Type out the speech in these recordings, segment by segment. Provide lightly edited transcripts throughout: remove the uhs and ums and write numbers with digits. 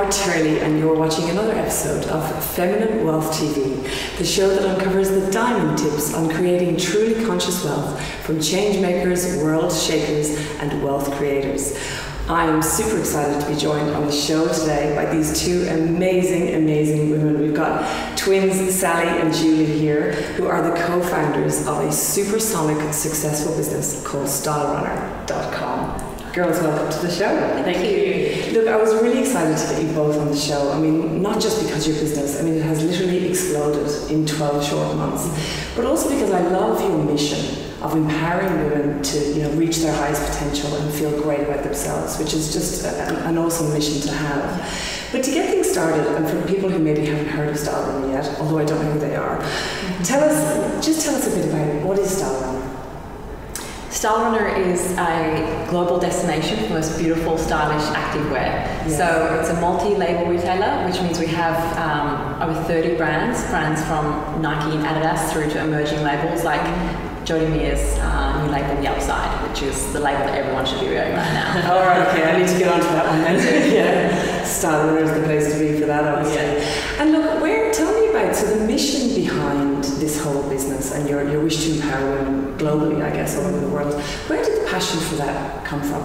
Howard Turley, and you're watching another episode of Feminine Wealth TV, the show that uncovers the diamond tips on creating truly conscious wealth from change makers, world shakers, and wealth creators. I am super excited to be joined on the show today by these two amazing women. We've got twins Sally and Julie here, who are the co-founders of a supersonic successful business called StyleRunner.com. Girls, welcome to the show. Thank you. Look, I was really excited to get you both on the show. I mean, not just because your business, I mean, it has literally exploded in 12 short months, but also because I love your mission of empowering women to, reach their highest potential and feel great about themselves, which is just an awesome mission to have. But to get things started, and for people who maybe haven't heard of Style Runner yet, although I don't know who they are, tell us a bit about what is Style Runner. Style Runner is a global destination for the most beautiful, stylish activewear. Yes. So it's a multi-label retailer, which means we have over 30 brands from Nike and Adidas through to emerging labels like Jodie Mears' new label, The Upside, which is the label that everyone should be wearing right now. All right, okay, I need to get onto that one then. Yeah, Style Runner is the place to be for that, obviously. Yeah. And look, tell me about the mission behind this whole business and your wish to empower women globally, I guess, all over the world. Where did the passion for that come from?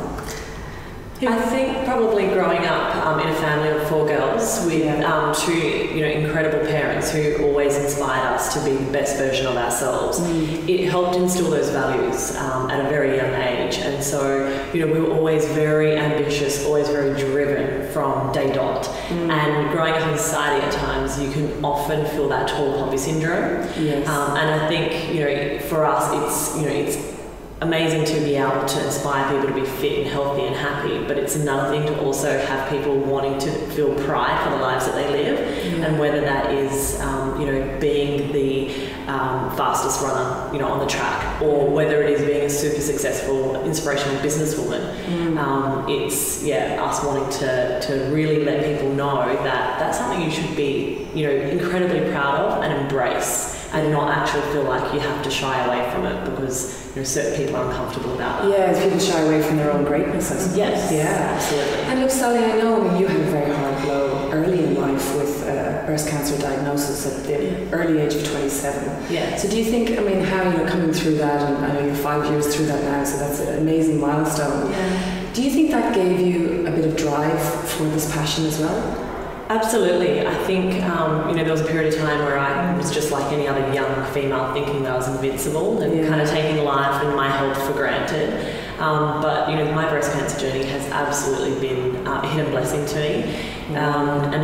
I think probably growing up in a family of 4 girls with two incredible parents who always inspired us to be the best version of ourselves. It helped instill those values at a very young age, and so we were always very ambitious, always very driven from day dot. And growing up in society at times, you can often feel that tall poppy syndrome. Yes. And I think for us, it's amazing to be able to inspire people to be fit and healthy and happy, but it's another thing to also have people wanting to feel pride for the lives that they live, and whether that is being the fastest runner on the track, or whether it is being a super successful inspirational businesswoman. It's us wanting to really let people know that that's something you should be incredibly proud of and embrace, and not actually feel like you have to shy away from it because certain people are uncomfortable about it. Yeah, people shy away from their own greatness, I suppose. Yes, yeah, absolutely. And look, Sally, I know you had a very hard blow early in life with breast cancer diagnosis at the early age of 27. Yeah. So do you think, how coming through that, and I know you're 5 years through that now, so that's an amazing milestone. Yeah. Do you think that gave you a bit of drive for this passion as well? Absolutely. I think, there was a period of time where I was just like any other young female, thinking that I was invincible and kind of taking life and my health for granted. But my breast cancer journey has absolutely been a hidden blessing to me. And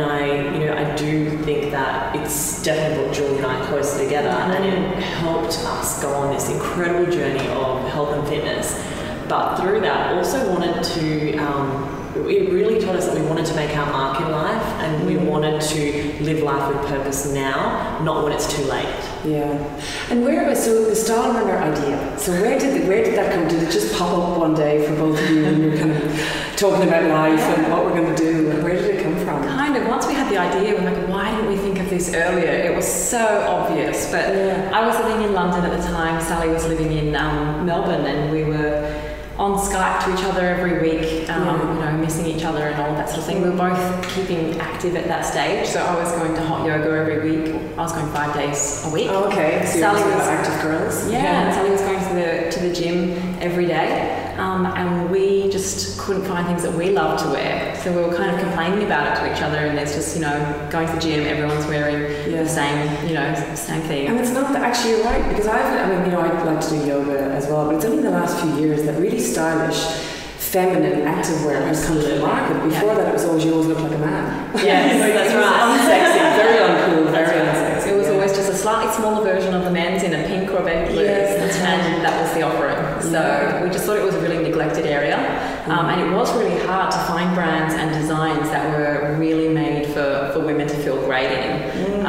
I do think that it's definitely brought Julie and I closer together, and it helped us go on this incredible journey of health and fitness. But through that, also wanted to... it really taught us that we wanted to make our mark in life, and we wanted to live life with purpose now, not when it's too late. Yeah. And so the Style Runner idea, so where did that come? Did it just pop up one day for both of you and you're kind of talking about life and what we're going to do? And where did it come from? Kind of. Once we had the idea, we were like, why didn't we think of this earlier? It was so obvious. But I was living in London at the time, Sally was living in Melbourne, and we were on Skype to each other every week, missing each other and all that sort of thing. We were both keeping active at that stage, so I was going to hot yoga every week. I was going 5 days a week. Oh, okay, so Sally was active girls. And Sally was going to the gym every day, and we just couldn't find things that we loved to wear. So we were kind of complaining about it to each other, and there's just going to the gym, everyone's wearing the same thing. And it's not that, actually you're right, because I'd like to do yoga as well, but it's only the last few years that really stylish feminine activewear has come to the market. Before that, it was always, you always look like a man. Yes, that's right. Unsexy, very uncool, very unsexy. It was always just a slightly smaller version of the men's in a pink or a baby blue, and that was the offering. So we just thought it was a really neglected area, and it was really hard to find brands and designs that were really made for women to feel great in.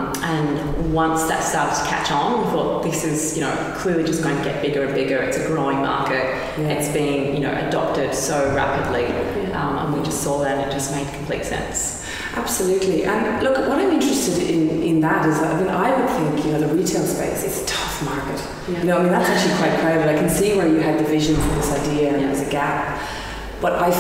And once that started to catch on, we thought this is clearly just going to get bigger and bigger. It's a growing market. It's being adopted so rapidly, and we just saw that and it just made complete sense. Absolutely. And look, what I'm interested in that is that, I would think, the retail space is a tough market. That's actually quite crowded. I can see where you had the vision for this idea and there's a gap. But I